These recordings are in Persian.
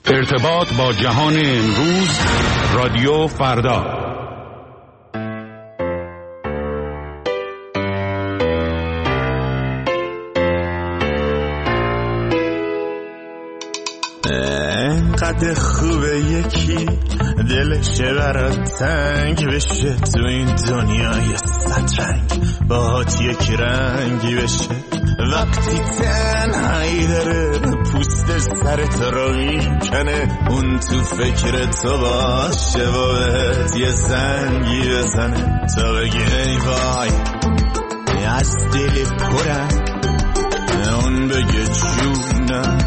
ارتباط با جهان امروز، رادیو فردا. انقدر خوبه یکی دلش برات تنگ بشه، تو این دنیای صدرنگ باهات یک رنگی بشه. وقتی تنهایی داره پوست سرت رو میکنه، اون تو فکر تو باشه و بهت یه زنگی بزنه تا بگی ای وای از دل پرم، اون بگه جونم،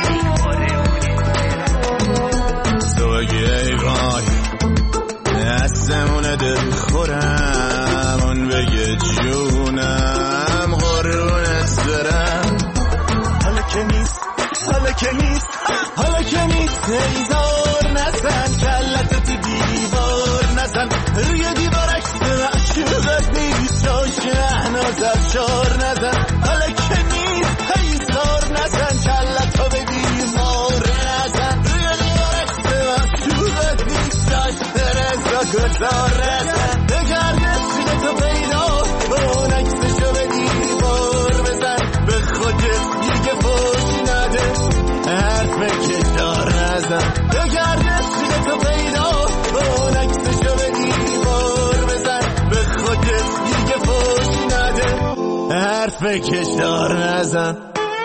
تو بگی ای وای دستمون دل خورم، اون بگه جونم قرونت برم. حالا که نیست، حالا که نیست، حالا که نیست، ایزار نزن کلت تو دیوار نزن، روی دیوار عکس معشوقت نیست جای شهناز افشار نزن. حالا که نیست، ایزار نزن کلت تو به دیوار نزن، روی دیوار عکس معشوقت نیست جای رضا گذار نزن. بگرد سینه تو پیدا اون عکسشو به دیوار بزن، به خودت دیگه پشت نده حرف کشدار نزن. بگرد سینه تو پیدا اون عکسشو به دیوار بزن، به خودت دیگه پشت نده حرف کشدار نزن.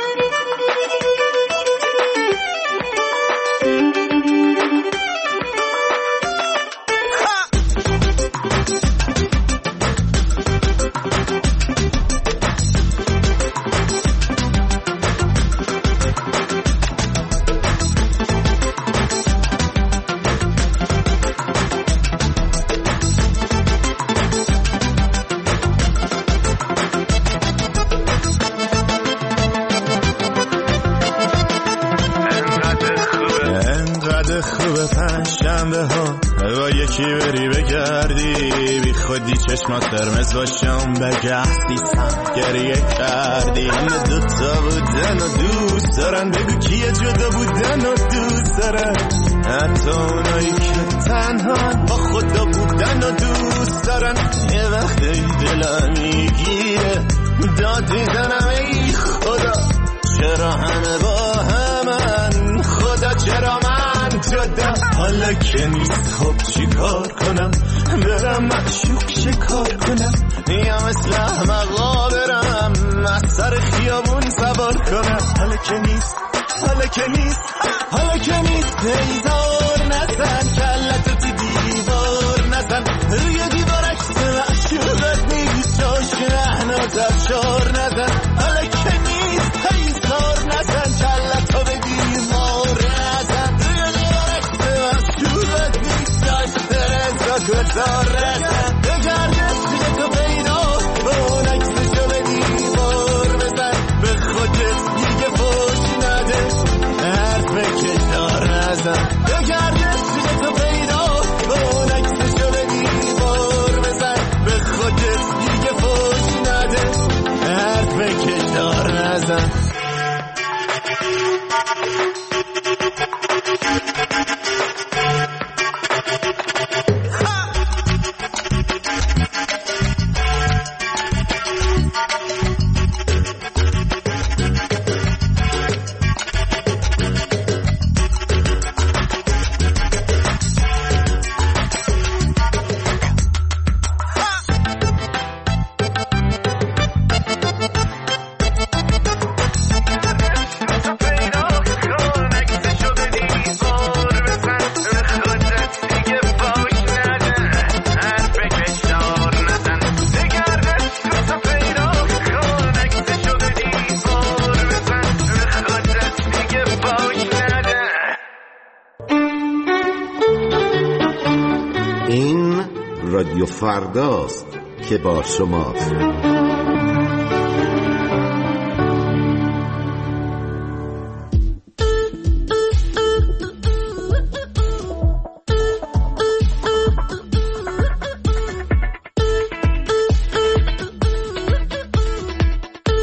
با یکی بری بگردی بی خودی چشمات قرمز باشم بگهستی سم گریه کردی. همه دوتا بودن و دوست دارن، بگو کیه جدا بودن و دوست دارن، حتی اونایی که تنها با خدا بودن و دوست دارن. یه وقتی دلم میگیره داد میزنم ای خدا چرا همه با همن، خدا چرا من جدا. حالا که نیست خب چی کار کنم، برم معشوق شکار کنم یا مثل احمقا برم از سر خیابون سوار کنم. حالا که نیست، حالا که نیست، حالا که نیست، ایزار نزن کلت تو دیوار نزن، روی دیوار عکس معشوقت نیست جاش که احناز افشار نزن. حالا که نیست، ایزار نزن کلت تو به دیوار نزن، روی دیوار عکس معشوقت نیست جاش رضا گذار نزن. بگرد سینه تو پیدا اون عکسشو به دیوار بزن، به خودت دیگه پشت نده حرف کشدار نزن. بگرد سینه تو پیدا اون عکسشو به دیوار بزن، به خودت دیگه پشت نده حرف کشدار نزن. رادیو فرداست که با شماست.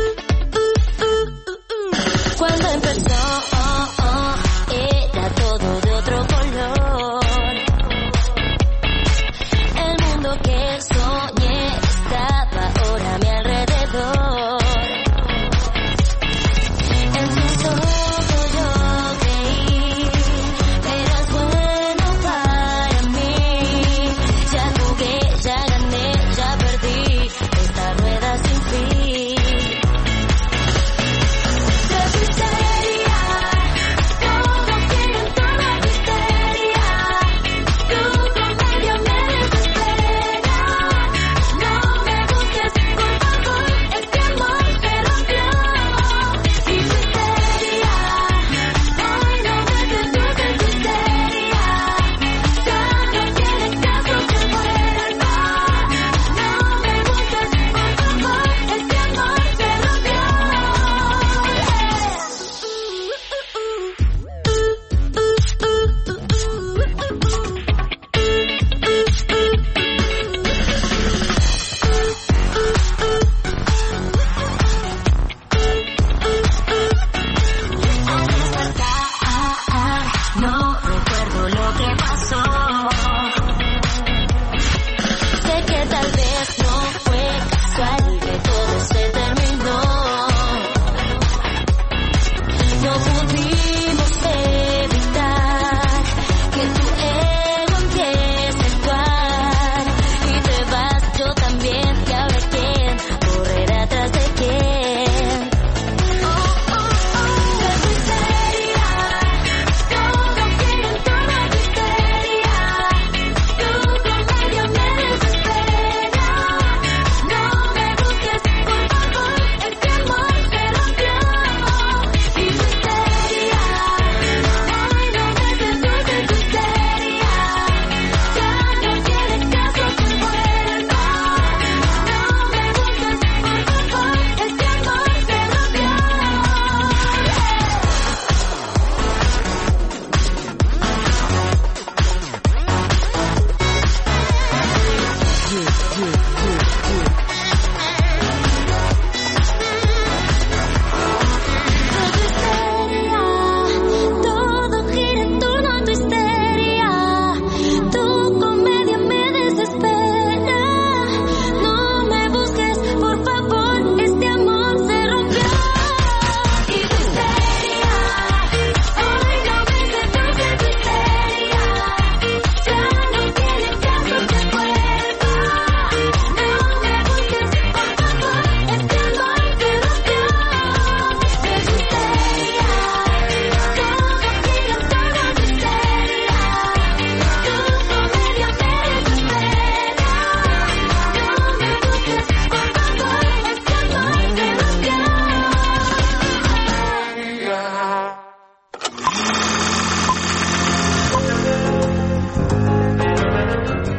Cuando empezó era todo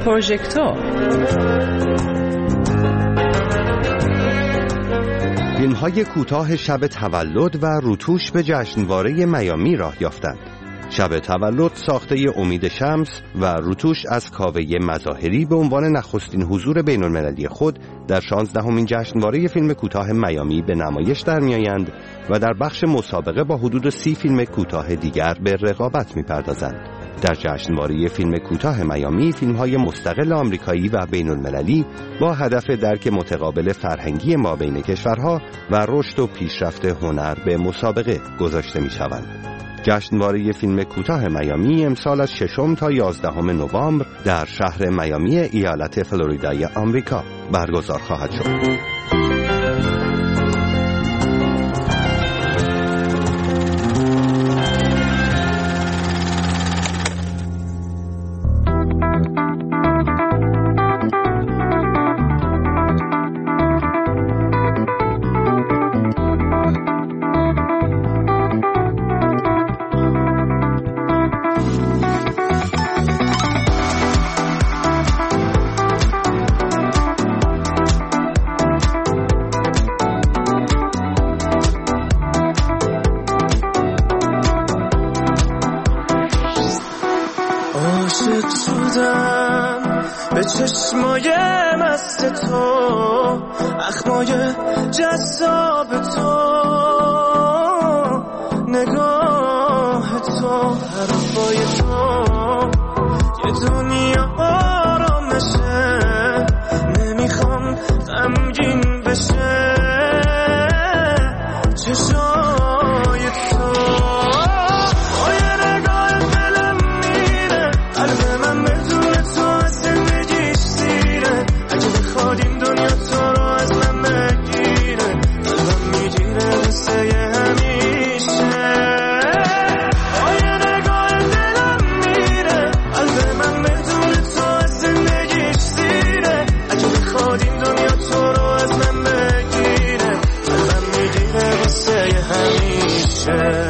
پروژکتور. فیلم‌های کوتاه شب تولد و روتوش به جشنواره میامی راه یافتند. شب تولد ساخته امید شمس و روتوش از کاوه مظاهری به عنوان نخستین حضور بین‌المللی خود در 16مین جشنواره فیلم کوتاه میامی به نمایش در می‌آیند و در بخش مسابقه با حدود 30 فیلم کوتاه دیگر به رقابت می‌پردازند. در جشنواره فیلم کوتاه میامی فیلم‌های مستقل آمریکایی و بین‌المللی با هدف درک متقابل فرهنگی مابین کشورها و رشد و پیشرفت هنر به مسابقه گذاشته می‌شوند. جشنواره فیلم کوتاه میامی امسال از 6 تا 11 نوامبر در شهر میامی ایالت فلوریدای آمریکا برگزار خواهد شد. به چشمای مست تو، اخمای جذاب تو، نگاه تو، حرفای تو، یه دنیا آرامشه، نمیخوام غمگین بشه، چشای تو با یه نگاه دلم میره، قلب من بدون تو از زندگیش سیره، اگه بخواد این دنیا تو رو از من بگیره، قلبم میگیره واسه همیشه. با یه نگاه دلم میره، قلب من بدون تو از زندگیش سیره، اگه بخواد این دنیا تو رو از من بگیره، قلبم میگیره واسه همیشه.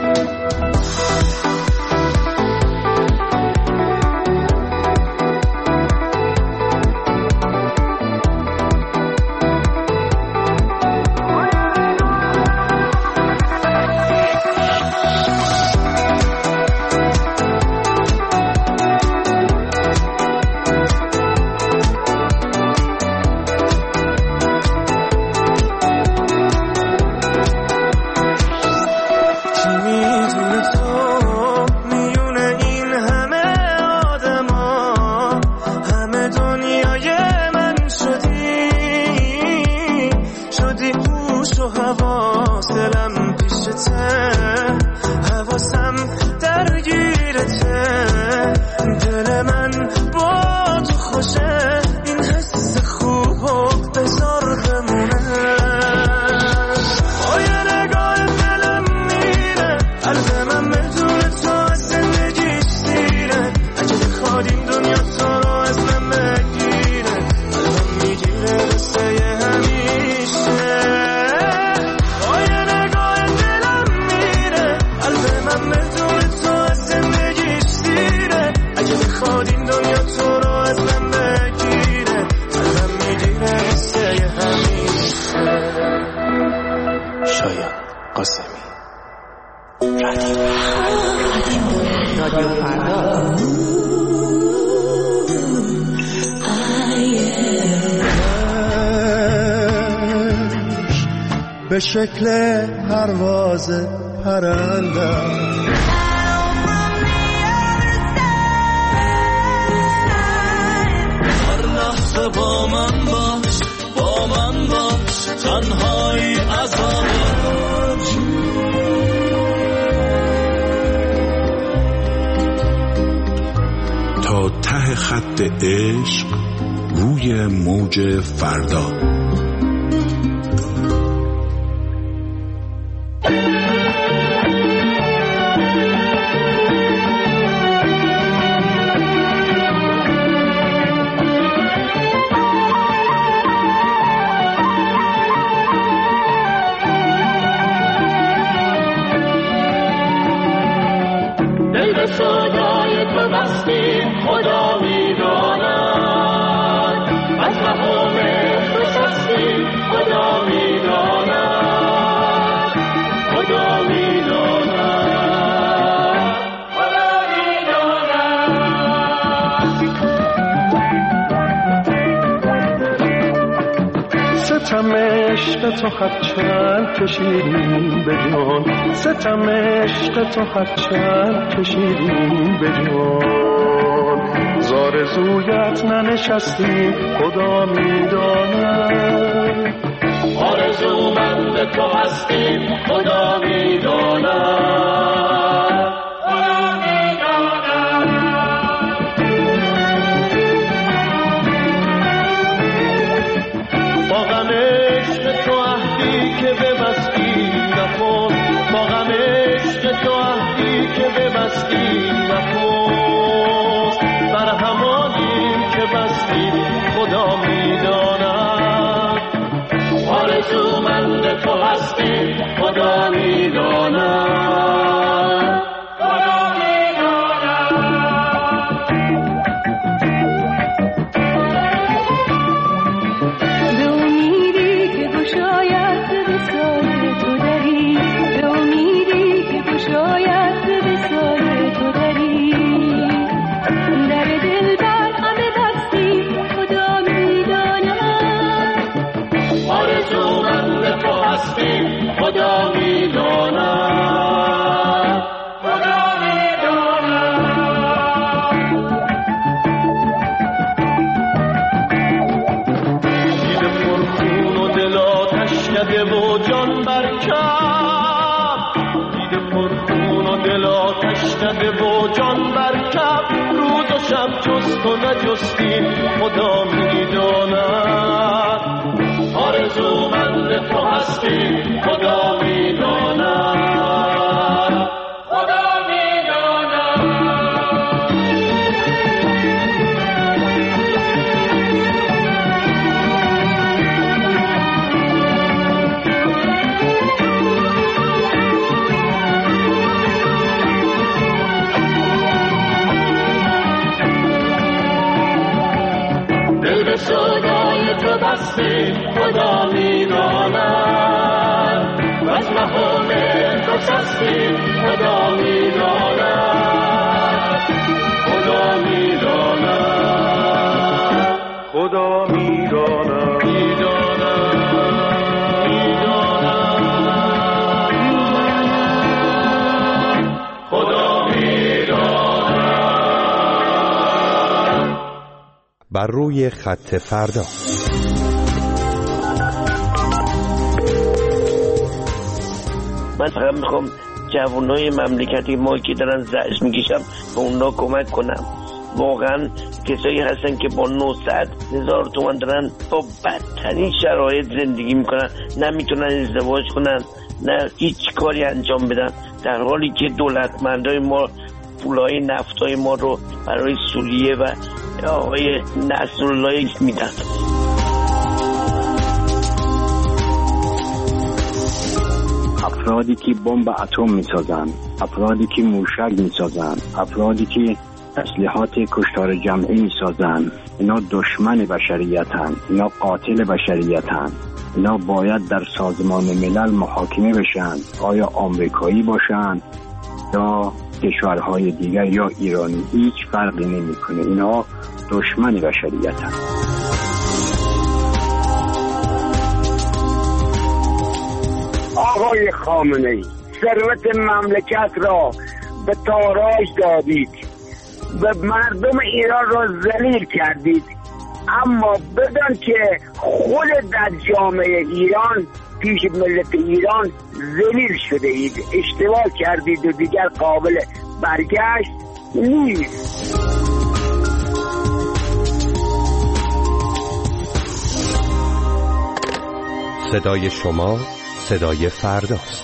حواسم درگیرته، دل من با تو خوشه، این حس خوبو بذار بمونه. با یه نگاه دلم میره، قلب من بدون تو از زندگیش سیره، اگه بخواد این دنیا تو رو از من بگیره، قلبم میگیره واسه همیشه. با یه نگاه دلم میره، قلب من بدون تو از زندگیش سیره، اگه بخواد این دنیا تو رو از من بگیره، قلبم میگیره واسه همیشه. شایان قاسمی، رادیو فردا. به شکل پرواز پرنده هر لحظه با من باش، با من باش، تنهایی عذاب تا ته خط عشق روی موج فردا. دل به سودای تو بستی، خدا میداند عشق تو خط چند کشیدیم به جان، ستم عشق تو خط چند کشیدیم به جان. زارزویت ننشستیم خدا میداند، آرزومند تو هستیم خدا میداند، خدا میداند. با غم عشق تو عهدی که ببستی نکن، با غم عشق تو عهدی که ببستی نکن، بر همانی که بستی خدا میداند، آرزومند تو هستی خدا میداند، خدا میداند. به امیدی که گشاید وصال تو دری، به امیدی که گشاید وصال تو دری، در دل بر همه بستی خدا میداند، آرزومند تو هستی خدا میداند، خدا میداند. دیده پرخون و دل آتش کده و جان برکب، دیده پرخون و دل آتش کده و جان برکب، روز و شب جست و نجستیم خدا میداند، آرزومند تو هستی خدا میداند، خدا میداند. دل به سودای تو بستی خدا میداند، و از مهان تو سستی خدا میداند، خدا میداند، خدا میداند، میداند، میداند، خدا میداند. بر روی خط فردا. من فقط میخوام جوانای مملکتی ما که دارن زجر میکشم به اونا کمک کنم. واقعا کسایی هستن که با 900,000 تومان دارن با بدترین شرایط زندگی میکنن، نمیتونن ازدواج کنن، نه هیچ کاری انجام بدن، در حالی که دولتمندای ما پولای نفتای ما رو برای سوریه و آقای نصرالله میدن. افرادی که بمب اتم میسازن، افرادی که موشک میسازن، افرادی که تسلیحات کشتار جمعی میسازن، اینا دشمن بشریتن، اینا قاتل بشریتن. اینا باید در سازمان ملل محاکمه بشن، آیا آمریکایی باشن یا کشورهای دیگر یا ایرانی، هیچ فرقی نمیکنه. اینا دشمن بشریتن. آقای خامنه‌ای، ثروت مملکت را به تاراج دادید و مردم ایران را ذلیل کردید، اما بدان که خود در جامعه ایران پیش ملت ایران ذلیل شده اید، اشتباه کردید و دیگر قابل برگشت نیست. صدای شما صدای فرداست.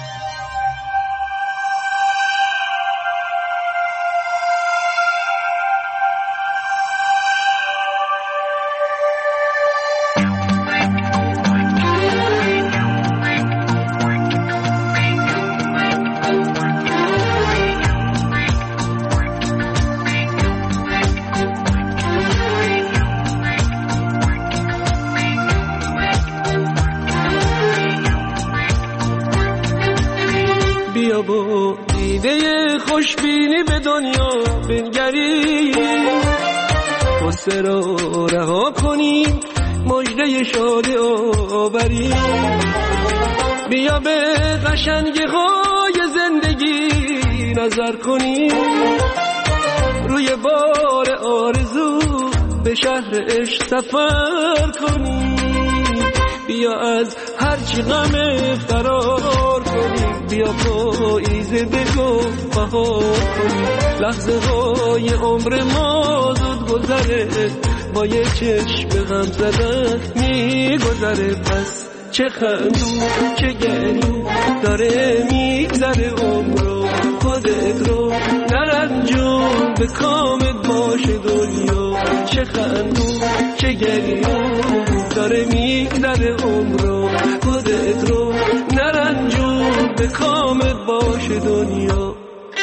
بیا با دیده خوشبینی به دنیا بنگریم، غصه را رها کنیم، مژده شادی آوری. بیا به قشنگی های زندگی نظر کنیم، روی بار آرزو به شهر عشق سفر کنیم. بیا از هرچی غم فرار کنیم، بیا پاییزه بگو بهار کنیم. لحظه های عمر ما زود گذره، با یه چشم غم زدن میگذره. پس چه خندون چه گریون داره میگذره عمرو، خودت رو نرنجون به کامت باشه دنیا. چه خندون چه گریون داره میگذره عمرو، خودت رو نرنجون به کامت باشه دنیا.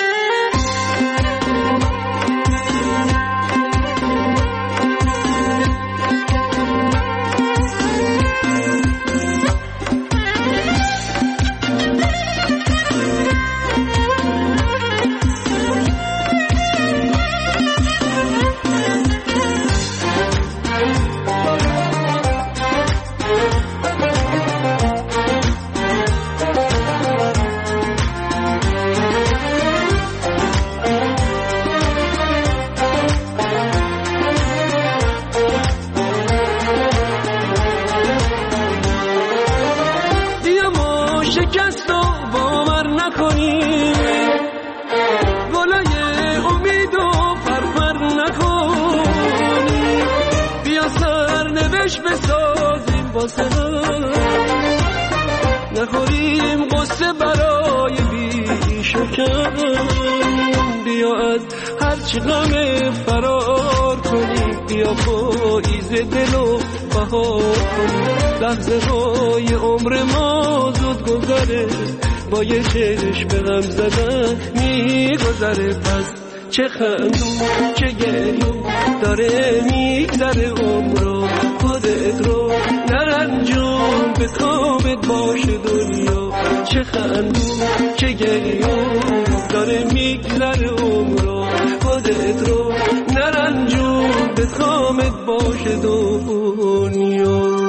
نخوریم قصه برای بیشکن، بیا از هرچی غم فرار کنیم. بیا پاییز دلو بهار کنیم. لحظه های عمر ما زود گذره، با یه چشم غم زدن میگذره. پس چه خندون چه گریون داره میگذره عمرو، خودت رو نرنجون به کامت باشه دنیا. چه خندون چه گریون داره میگذره عمرو، خودت رو نرنجون به کامت باشه دنیا.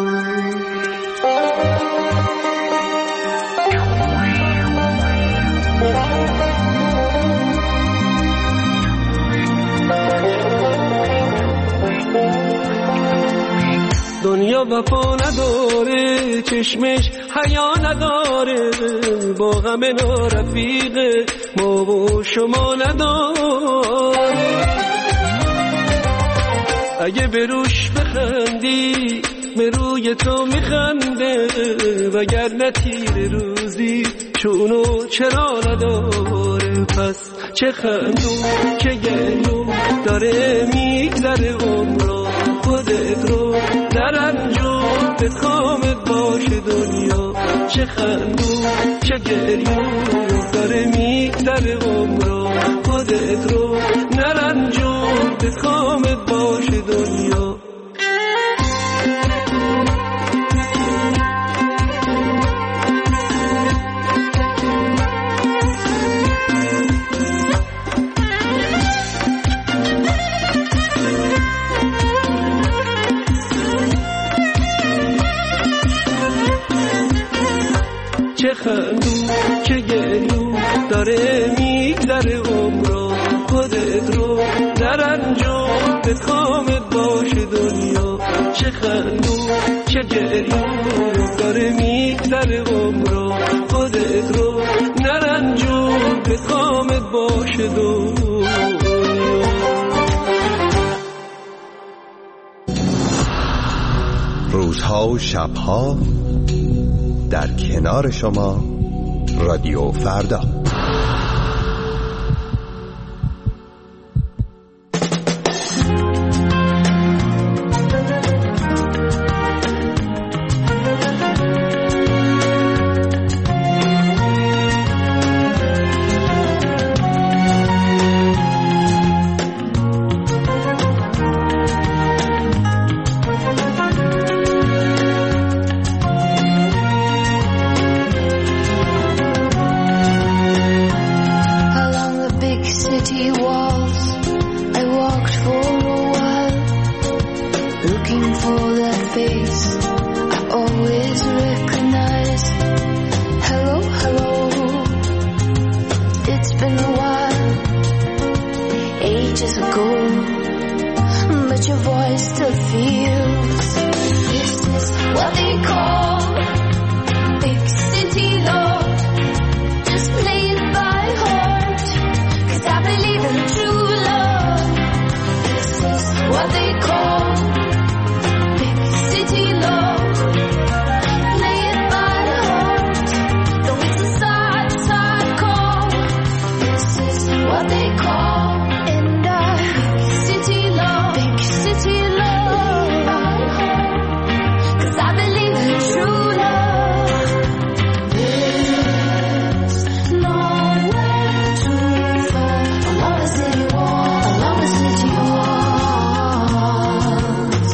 دنیا وفا نداره، چشمش حیا نداره، با غم نارفیق ما و شما نداره. اگه به روش بخندی به روی تو میخنده، وگرنه تیر روزی چونو چرا نداره. پس چه خندون چه گریون داره میگذره عمرو، خودت رو نرنجون به کامت باشه دنیا. چه خندون چه گریون داره میگذره عمرو، خودت رو نرنجون به کامت باشه دنیا. چه خندون چه گریون داره میگذره عمرو، خودت رو نرنجون به کامت باشه دنیا. چه خندون چه گریون داره میگذره عمرو، خودت رو نرنجون به کامت باشه دنیا. روزها و شبها در کنار شما رادیو فردا. Looking for that face still feels. This is what they call big city love. Just play it by heart, 'cause I believe in true love. This is what they call big city love. Play it by heart, though it's a sad, sad call. This is what they call big city love by heart, 'cause I believe in true love. There's nowhere to fall along the city walls, along the city walls.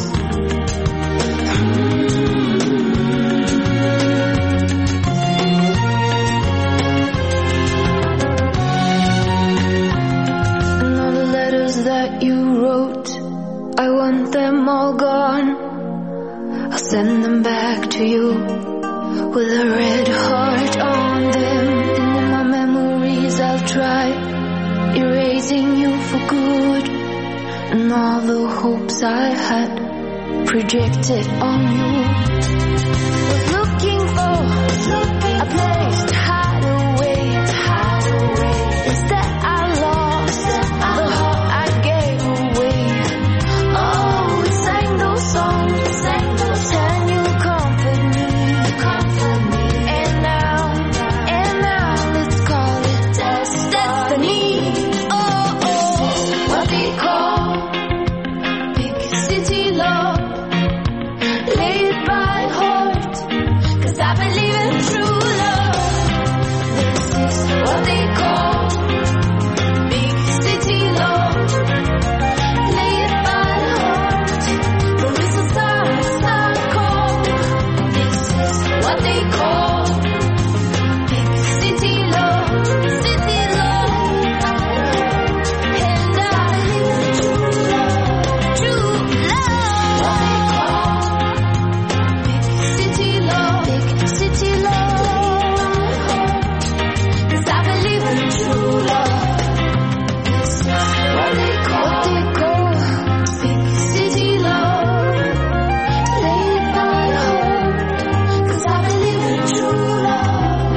And all the letters that you wrote, I want them all gone. I'll send them back to you with a red heart on them. And in my memories I'll try erasing you for good, and all the hopes I had projected on you. Was looking for a place to hide away. Instead I lost the heart I gave away. Oh, we sang those songs, and you comfort me. And now let's call it destiny. Oh, what they call big city love. Play it by heart, 'cause I believe in true love. This is what they call big city love. Play it by heart, though it's a sad, sad call. This is what they call big city love. City love, and I believe in true love. True love, what they call big city love. Big city love, 'cause I believe in true love. This is what they call big city love. Play it by heart, 'cause I believe in true love.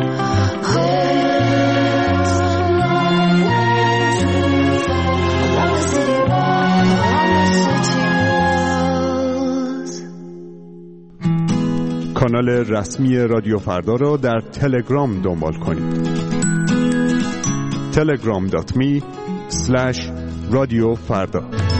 There's nowhere to fall along the city walls, along the city walls. کانال رسمی رادیو فردا را در تلگرام دنبال کنید. telegram.me/رادیوفردا.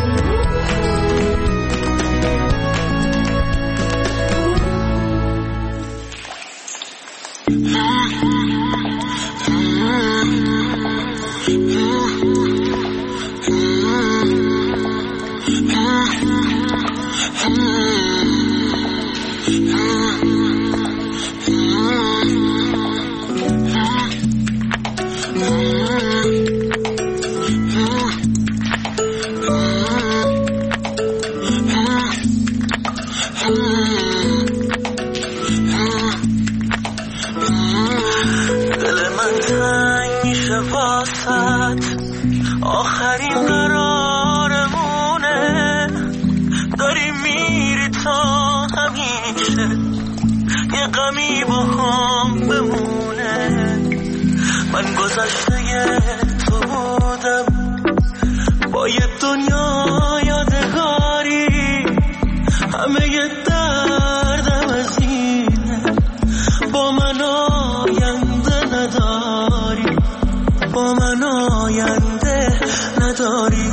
دل من تنگ میشه واسط، آخرین قرارمونه. داری میری تا همیشه یه غمی با هم بمونه. من گذشته تو بودم با یه دنیا یادگاری، همه یه دردم از اینه. با من آینده نداری، با من آینده نداری.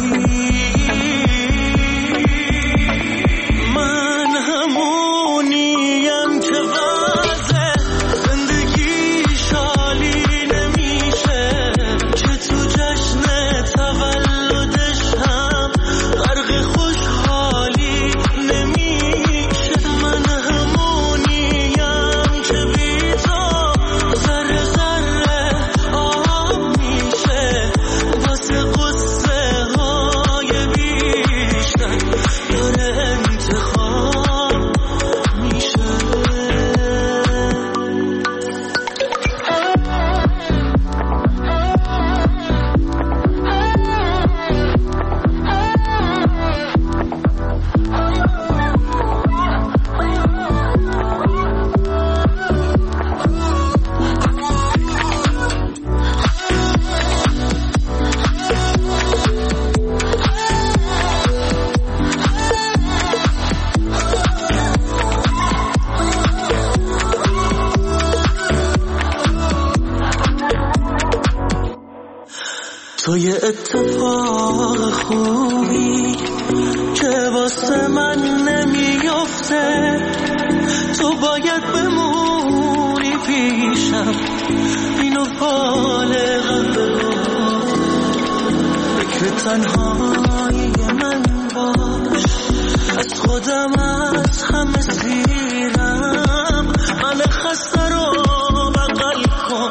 من همونیم که وضع زندگی شالی نمیشه، چه تو یه اتفاق خوبی که واسه من نمیافته، تو باید بمونی پیشم، اینو بالغم بگفت، فکر تنهایی من باش، از خودم از همه سیرم، من خسته رو بغل کن،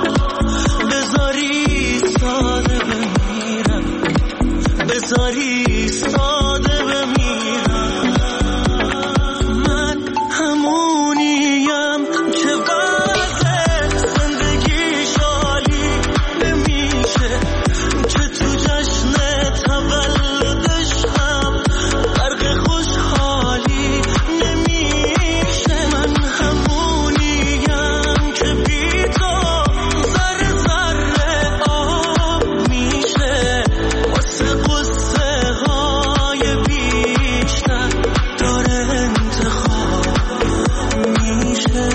بذاری ساده بمیرم، بذاری ساده بمیرم. من همونیم که وضع زندگیش عالی نمیشه، که تو جشن تولدش هم غرق خوشحالی نمیشه. من همونیم که بی تو ذره ذره آب میشه، واسه قصه های بیشتر داره انتخاب میشه.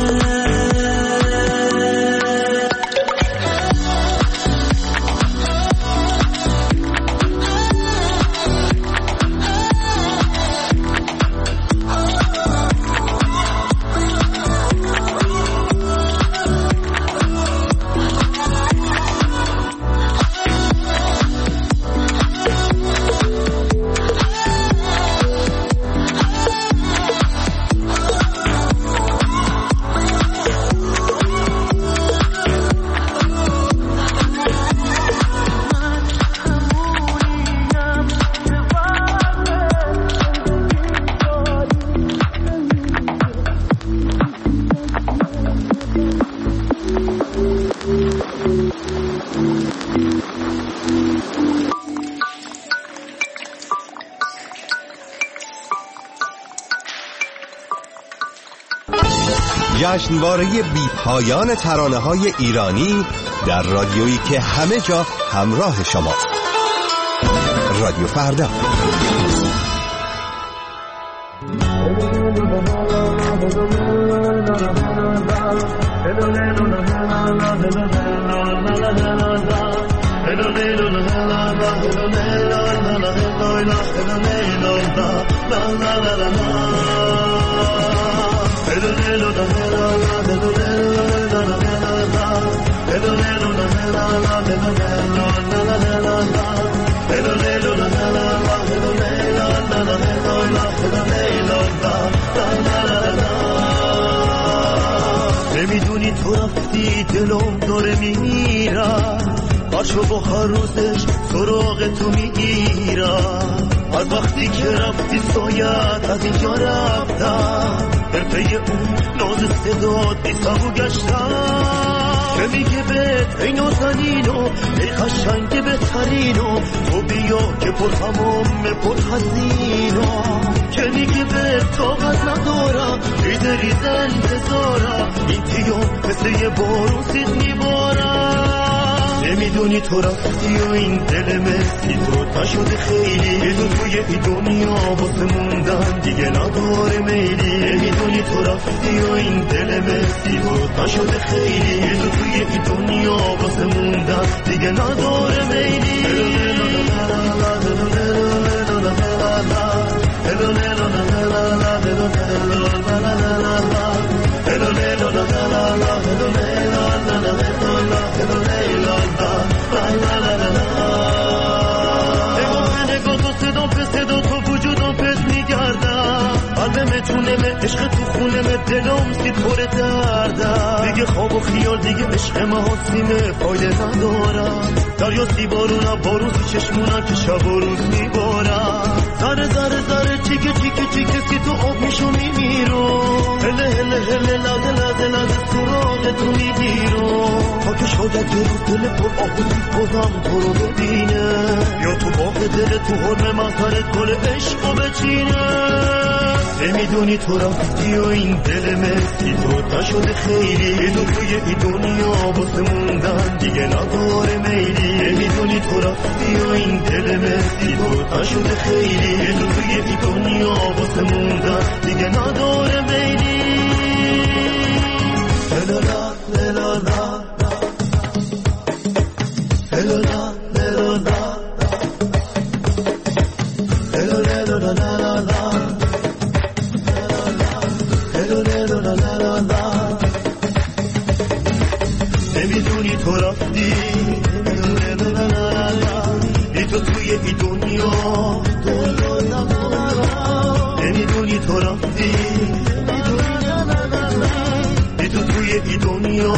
جشنواره بی‌پایان ترانه‌های ایرانی در رادیویی که همه جا همراه شماست. رادیو فردا. نمیدونی تو رفتی دلم داره میمیرم، هرشو با هر روزش سراغ تو میگیرم، هر وقتی که رفتی سایت از اینجا رفتم، در پی اون ناز صدات بی‌صبر گشتم، که میگه بهت ای نازنینو ای قشنگ بهترینو، تو بیا که پر تمام پر حزینو، که میگه بهت طاقت ندارم ریزه ریزه انتظارم، این تیام مثل یه بارون سید میبارم. نمیدونی تو رفتی و این دل مسی تو نشده خیلی، یه دو توی این دنیا واسه موندن دیگه نداره میلی. نمیدونی تو رفتی و این دل مسی تو نشده خیلی، یه دو توی این دنیا واسه موندن دیگه نداره میلی. عشق تو خونمه دلم سید پر دردم، دیگه خواب و خیال دیگه عشق محاسیمه فایده ندارم، دریا سی بارونم بارون سی چشمونم که شب و روز میبارم، ذره ذره ذره چیکه چیکه چیکه سی تو آب میشو میمیرو، هله هله هله لحظه لحظه لحظه سراغ تو میگیرو، تا که شاید یه روز دل پر آب و سید بازم تو رو ببینه، یا تو باغ دل تو حرم مظهرت گل عشقو بچینه. نمیدونی تو رفتی و این دل مسی تو نشده خیلی، یه دو توی این دنیا واسه موندن دیگه نداره میلی. نمیدونی تو رفتی و این دل مسی تو نشده خیلی، یه دو توی این دنیا واسه موندن دیگه نداره میلی. لا لا لا لا لا لا لا نمیدونی تو رفتی بی تو توی ای دنیا نمیدونی تو رفتی بی تو توی ای دنیا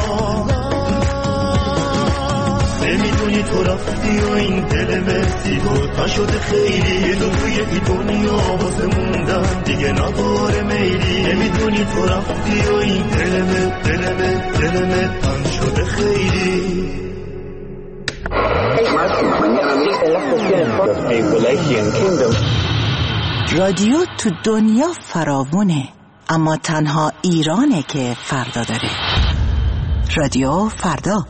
نمیدونی تو رفتی و این دل مرسی تو نشده خیلی تو توی ای دنیا واسه موندن دیگه نداره میلی نمیدونی تو رفتی و این دل تن شده خیلی رادیو تو دنیا فراوونه، اما تنها ایرانه که فردا داره. رادیو فردا.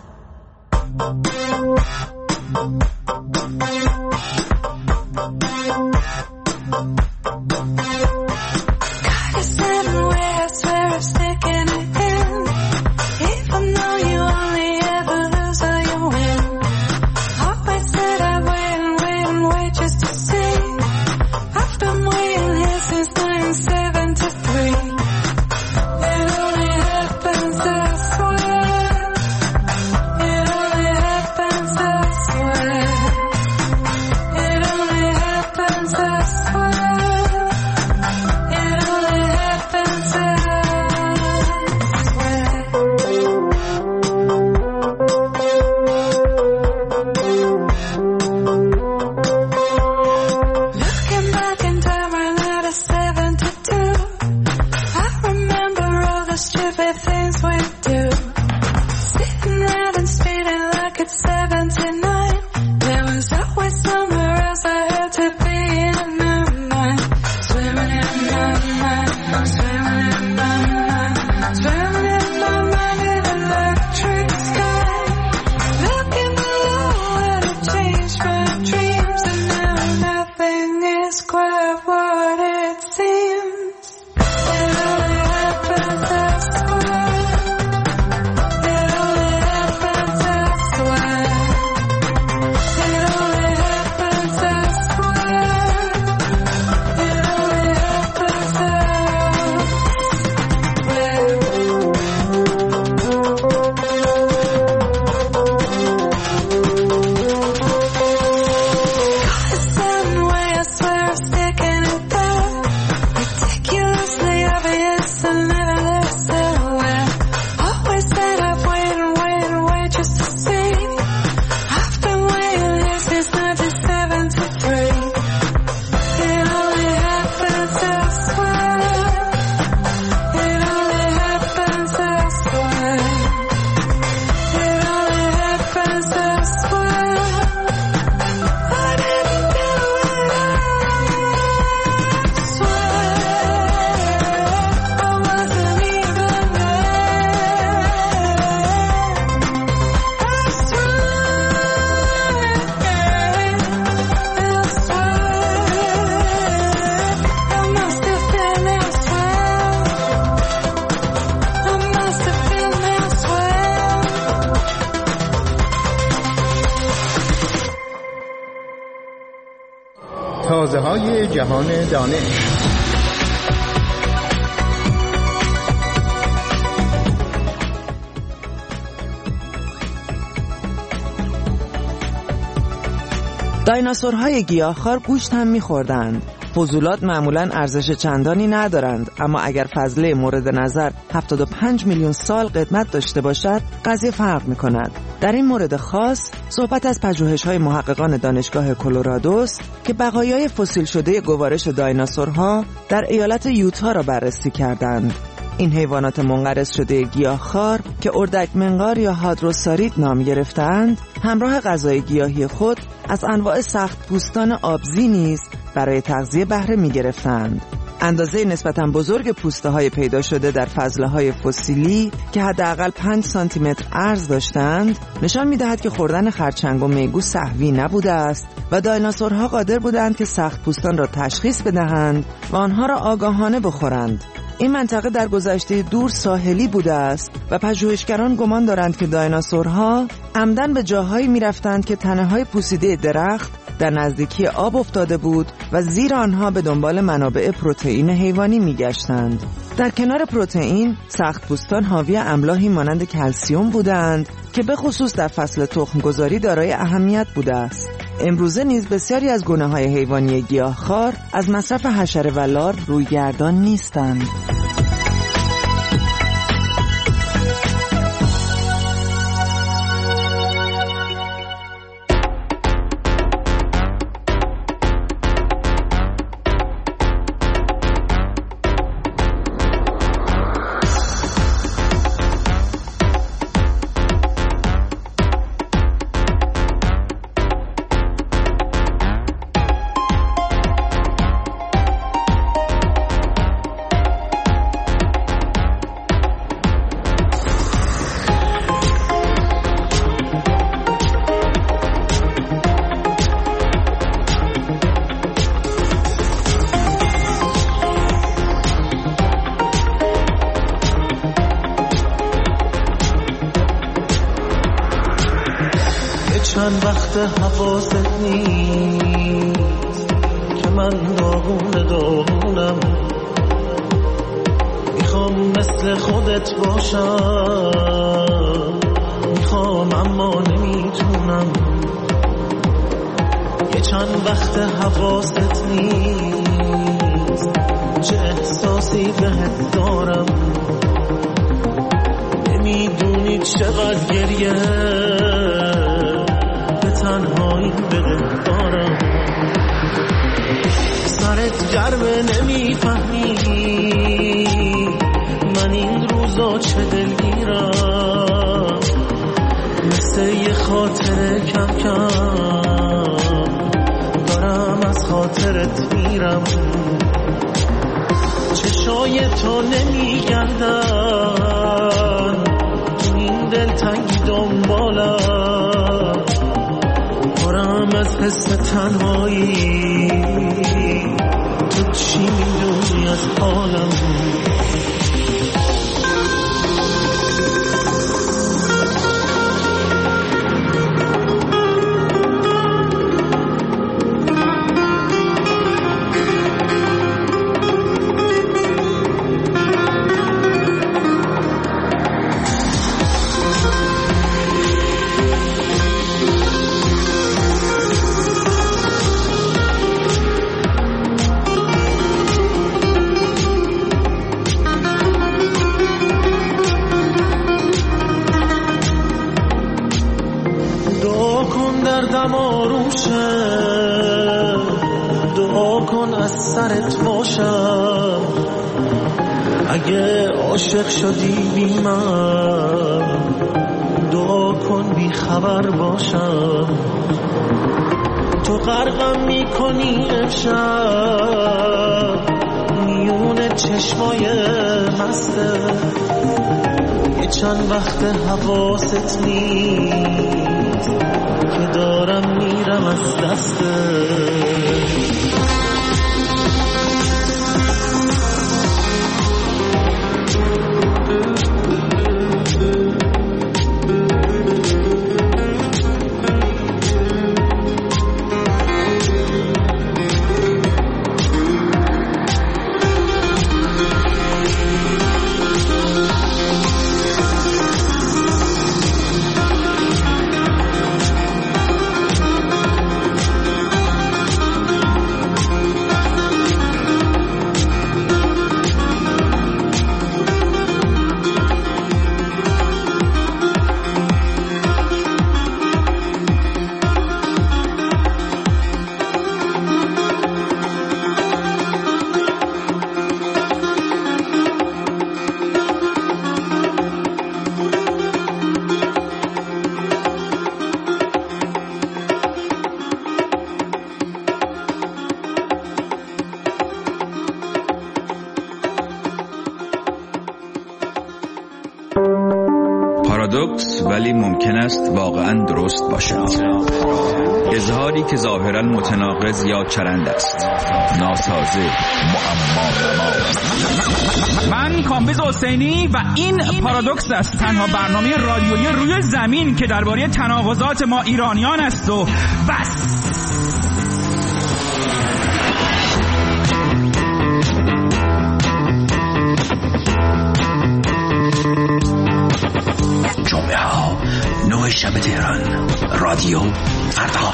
تازه‌های جهان دانش. دایناسورهای گیاهخوار گوشت هم می‌خوردند. فضولات معمولاً ارزش چندانی ندارند، اما اگر فضله مورد نظر 75 میلیون سال قدمت داشته باشد، قضیه فرق می‌کند. در این مورد خاص صحبت از پژوهش‌های محققان دانشگاه کلرادوست که بقایای فسیل شده گوارش دایناسورها در ایالت یوتا را بررسی کردند. این حیوانات منقرض شده گیاهخوار که اردک منقار یا هادروسارید نام گرفتند، همراه غذای گیاهی خود از انواع سخت پوستان آبزی نیز برای تغذیه بهره می‌گرفتند. اندازه نسبتاً بزرگ پوسته‌های پیدا شده در فضله‌های فسیلی که حداقل 5 سانتی متر عرض داشتند، نشان می‌دهد که خوردن خرچنگ و میگو سهوی نبوده است و دایناسورها قادر بودند که سخت پوستان را تشخیص بدهند و آنها را آگاهانه بخورند. این منطقه در گذشته دور ساحلی بوده است و پژوهشگران گمان دارند که دایناسورها عمدن به جاهایی می‌رفتند که تنه‌های پوسیده درخت در نزدیکی آب افتاده بود و زیر آنها به دنبال منابع پروتئین حیوانی می‌گشتند. در کنار پروتئین، سخت‌پوستان حاوی املاحی مانند کلسیم بودند که به خصوص در فصل تخم‌گذاری دارای اهمیت بوده است. امروزه نیز بسیاری از گونه‌های حیوانی گیاهخوار از مصرف حشره و لار رویگردان نیستند. چند وقت حواست نیست که من داغونم، میخوام مثل خودت باشم، میخوام اما نمیتونم. یه چند وقت حواست نیست چه احساسی بهت دارم، نمیدونی چقدر گریه تنهایی بده دارم. سرت گرمه نمیفهمی من این روزا چه دلگیرم، مثل یه خاطر کم کم دارم از خاطرت میرم. چشای تو نمیگردن تو این دلتنگی دنبالم، از حس تنهایی تو چی میدونی از حالم؟ دردم آروم شه، دعا کن از سرت باشم. اگه عاشق شدی بی من دعا کن بی خبر باشم. تو غرقم میکنی امشب میون چشمای مسته، یه چند وقت حواست نیست که دارم میرم از دسته. ولی ممکن است واقعا درست باشد. اظهاری که ظاهرا متناقض یا چرند است، ناسازه، معما. من کامبیز حسینی و این پارادوکس است، تنها برنامه رادیویی روی زمین که درباره تناقضات ما ایرانیان است و بس. جمعه ها 9 شب تهران، رادیو فردا.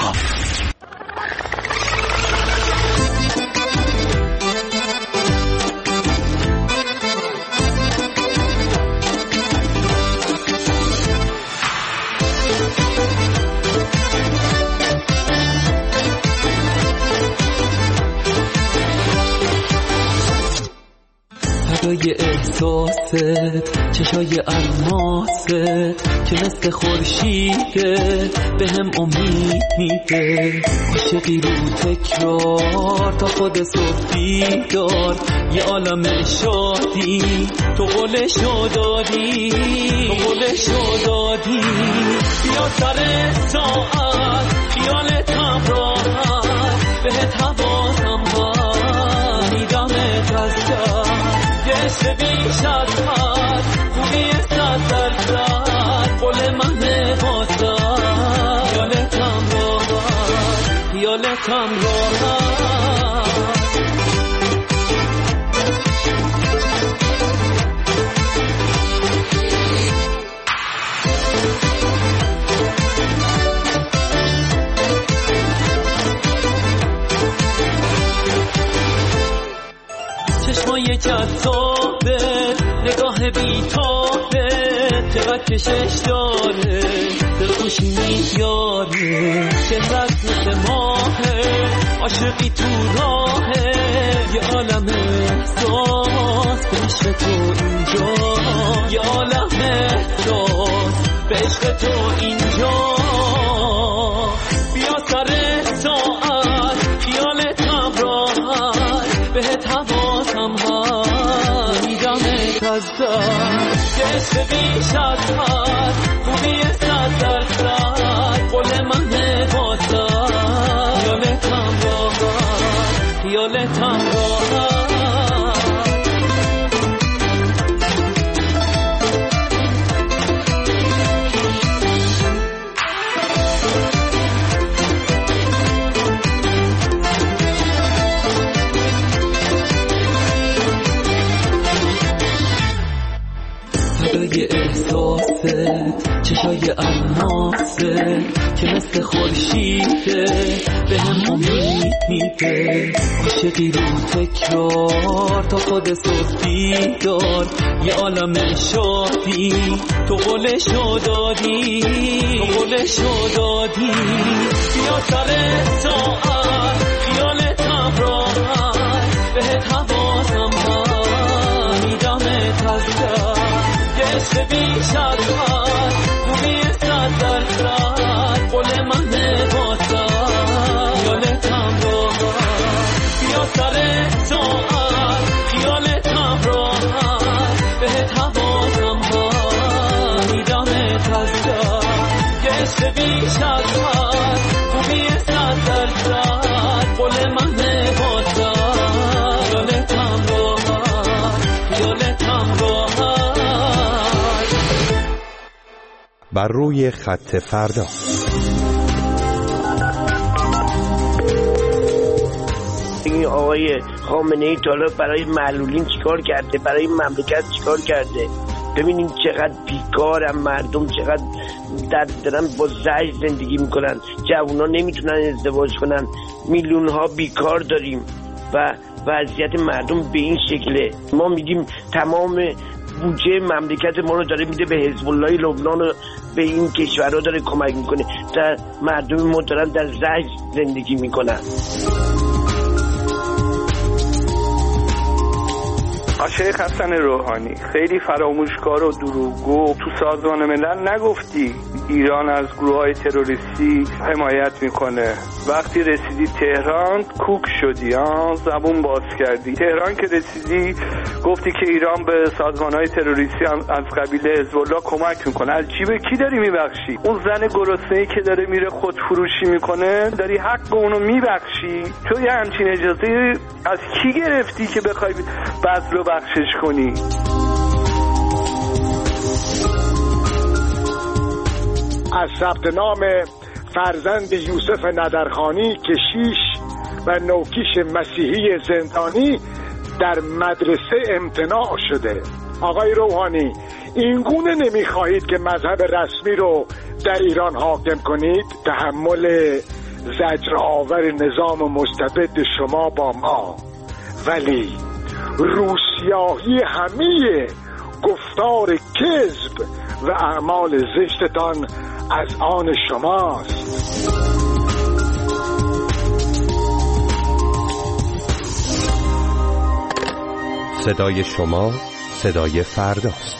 فدای احساست، چشای الماست که مثل خورشیده به هم امید میده. عاشقی رو تکرار تا خود صبحی دار، یه عالم شادی تو قولشو دادی، تو قولشو دادی. بیا سر ساعت خیالتم راحت، بهت حواسم هست میدمت از دست. گشت بیش از حد، خوبی 100%، قول من واسه خیالتم راحت، خیالتم راحت. چشمای جذابه، نگاه بیتابه، چقدر کشش داره، دلخوشی میاره، چهرت مثل ماهه، عاشقی تو راهه، یه عالم احساس به عشق تو اینجا، یه عالم احساس به عشق تو اینجا. بیا سر ساعت خیالتم راحت، بهت حواسم هست میدمت از دست. گشت بیش از حد، خوبی 100%، قول من واسه خیالتم راحت، خیالتم راحت. فدای احساست، چشای الماست که مثل خورشیده به هم امید میده. عاشقی رو تکرار تا خود صبحی دار، یه عالم شادی تو قولشو دادی، تو قولشو دادی. بیا سر ساعت خیالتم راحت، بهت حواسم هست میدمت از دست. گشت بیش از حد، خوبی 100%، قول من واسه خیالتم راحت. بیا سر ساعت خیالتم راحت، بهت حواسم هست میدمت از دست. گشت بیش از حد، خوبی 100%، قول من واسه خیالتم راحت، خیالتم راحت. بر روی خط فردا. این آقای خامنه‌ای طالب برای معلولین چیکار کرده، برای مملکت چیکار کرده. ببینیم چقدر بیکارن مردم، چقدر دارن با زجر زندگی میکنن، جوونا نمیتونن ازدواج کنن، میلیون ها بیکار داریم و وضعیت مردم به این شکله. ما میگیم تمام بودجه مملکت ما رو داره میده به حزب الله لبنان و به این کشورها داره کمک میکنه، در مردم ما دارن در زجر زندگی میکنن. شیخ حسن روحانی، خیلی فراموشکار و دروغگو، تو سازمان ملل نگفتی ایران از گروه‌های تروریستی حمایت میکنه؟ وقتی رسیدی تهران کوک شدی، زبون باز کردی. تهران که رسیدی گفتی که ایران به سازمان‌های تروریستی از قبیل حزب الله کمک میکنه. از جیب کی داری میبخشی؟ اون زن گرسنه‌ای که داره میره خودفروشی میکنه داری حق اونو میبخشی؟ تو یه همچین اجازه از کی گرفتی که بخوای بذل و بخشش کنی؟ از ثبت نام فرزند یوسف ندرخانی کشیش و نوکیش مسیحی زندانی در مدرسه امتناع شده. آقای روحانی، اینگونه نمیخواهید که مذهب رسمی رو در ایران حاکم کنید؟ تحمل زجرآور نظام مستبد شما با ما، ولی روسیاهی همه گفتار کذب و اعمال زشتتان از آن شماست. صدای شما صدای فرداست.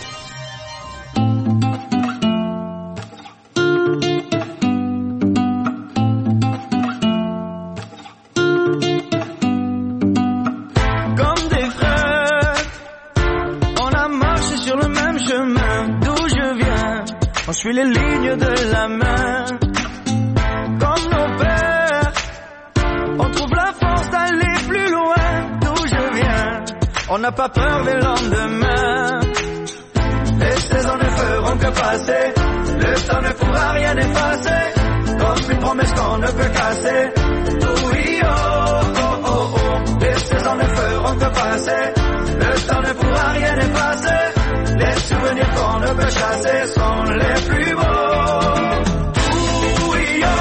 Je suis les lignes de la main. Comme nos pères, on trouve la force d'aller plus loin. D'où je viens, on n'a pas peur des lendemains. Les saisons ne feront que passer, le temps ne pourra rien effacer. Comme une promesse qu'on ne peut casser. Oui, oh, oh, oh, oh. Les saisons ne feront que passer, le temps ne pourra rien effacer. Les souvenirs qu'on ne peut chasser sont les plus beaux. Tú y yo,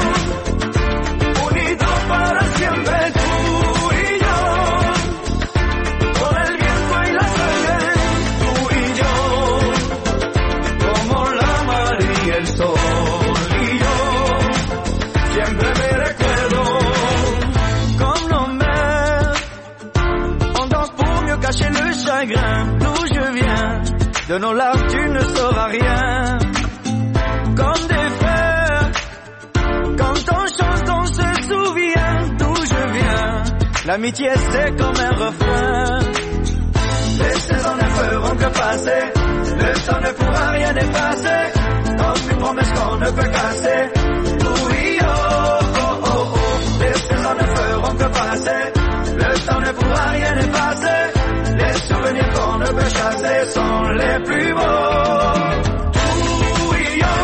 unidos para siempre. Tú y yo, con el viento y la sangre. Tú y yo, como la mar y el sol. Y yo, siempre me recuerdo. Comme nos mères, on danse pour mieux cacher le chagrin. D'où je viens, de nos larmes tu ne sauras rien. Comme des frères, quand on chante on se souvient. D'où je viens, l'amitié c'est comme un refrain. Les saisons ne feront que passer, le temps ne pourra rien effacer. Comme une promesse qu'on ne peut casser. Oui, oh, oh, oh, oh. Les saisons ne feront que passer, le temps ne pourra rien effacer. Les souvenirs qu'on ne peut chasser sont les plus beaux. Tú y yo,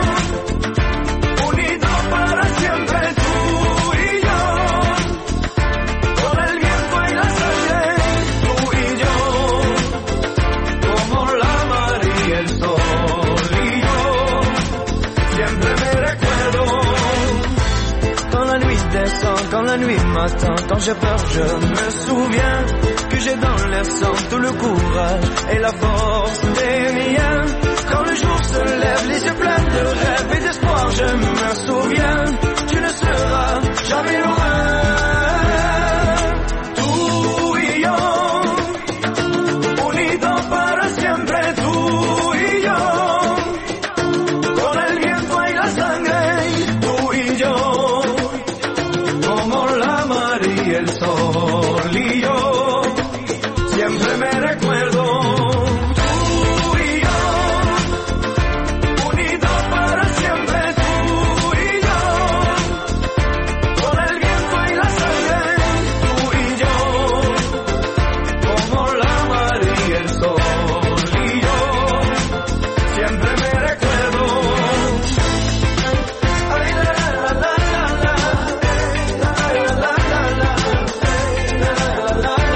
unidos para siempre. Tú y yo, con el viento y la sangre. Tú y yo, como la mar y el sol. Y yo, siempre me recuerdo. Quand la nuit descend, quand la nuit m'attend, quand j'ai peur je me souviens que j'ai dans l'air sang tout le courage et la force des miens. Quand le jour se lève, les yeux pleins de rêves et d'espoir, je me souviens, tu ne seras jamais loin. Tú y yo, unidos para siempre. Tú y yo, con el viento y la sangre. Tú y yo, como la mar y el sol. Y yo, siempre me recuerdo. Tú y yo, unidos para siempre. Tú y yo, con el viento y la sangre. Tú y yo, como la mar y el sol. Y yo, siempre me recuerdo. Ay, la, la, la, la, la, la, la, la, la, la, la, la, la.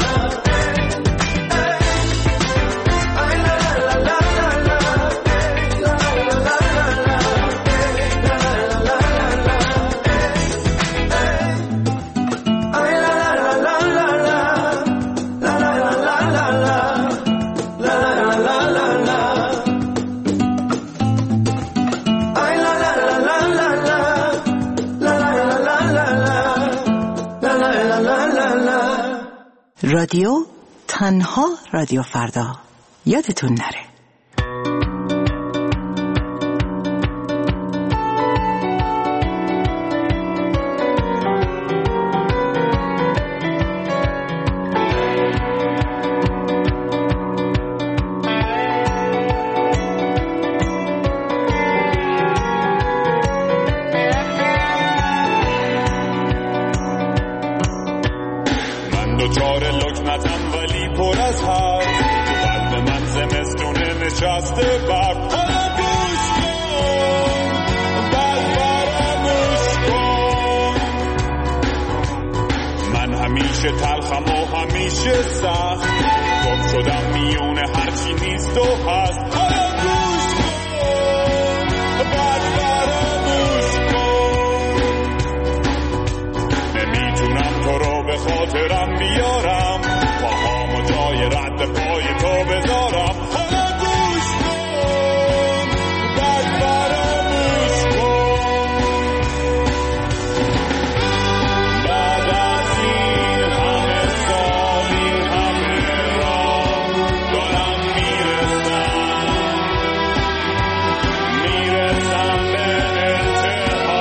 رادیو تنها رادیو فردا، یادتون نره. نشسته بر حالا گوش کن بعد فراموش کن من همیشه تلخم و همیشه سخت گم شدم میونه هرچی نیست و هست حالا گوش کن بعد فراموش کن نمیتونم تو رو به خاطرم بیارم پاهامو جای رد پای تو بذارم حالا گوش کن بعد فراموش کن بعد از این همه سال این همه راه دارم میرسم به انتها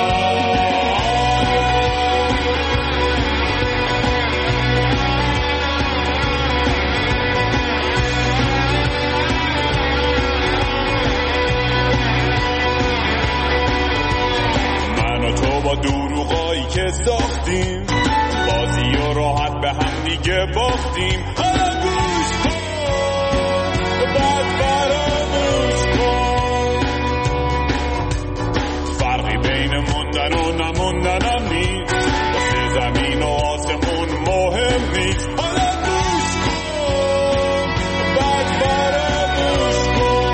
من و تو با دروغایی که ساختیم بازی و راحت به هم دیگه باختیم حالا گوش کن بعد فراموش کن فرقی بین موندن و نموندنم نیست واسه زمین و آسمون مهم نیست حالا گوش کن بعد فراموش کن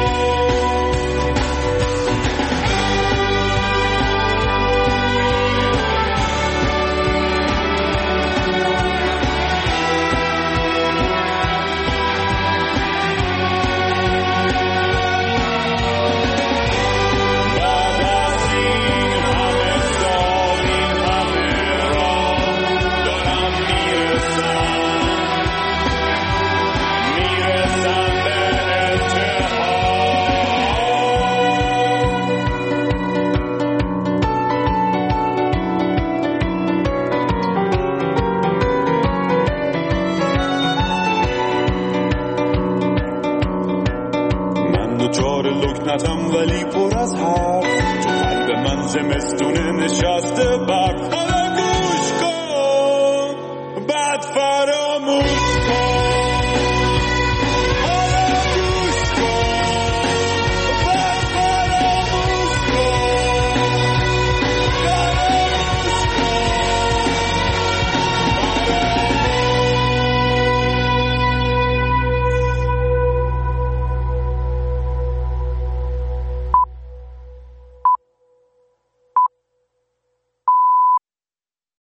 لکنتم ولی پر از حرف تو قلب من زمستونه نشسته برف